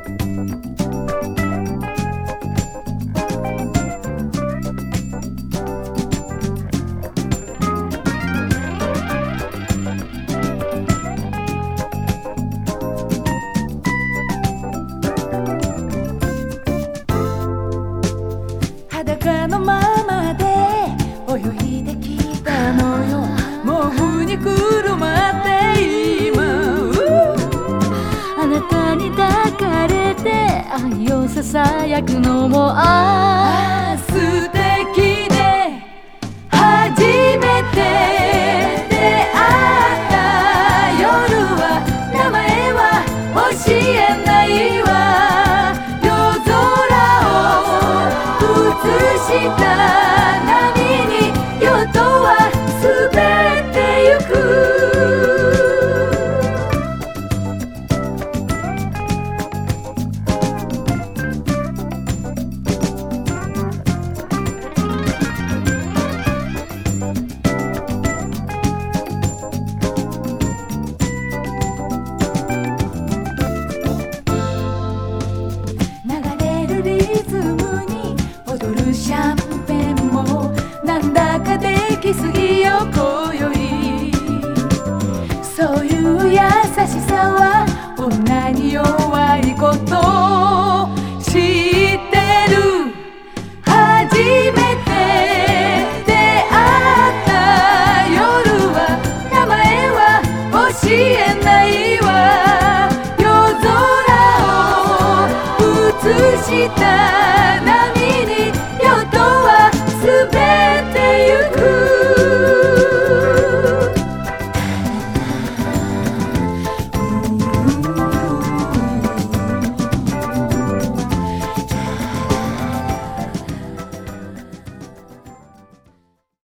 裸のままで泳いできたのよ。毛布にくるまって今あなたに抱かれて愛をささやくのも素敵で初めて出会った夜は名前は教えない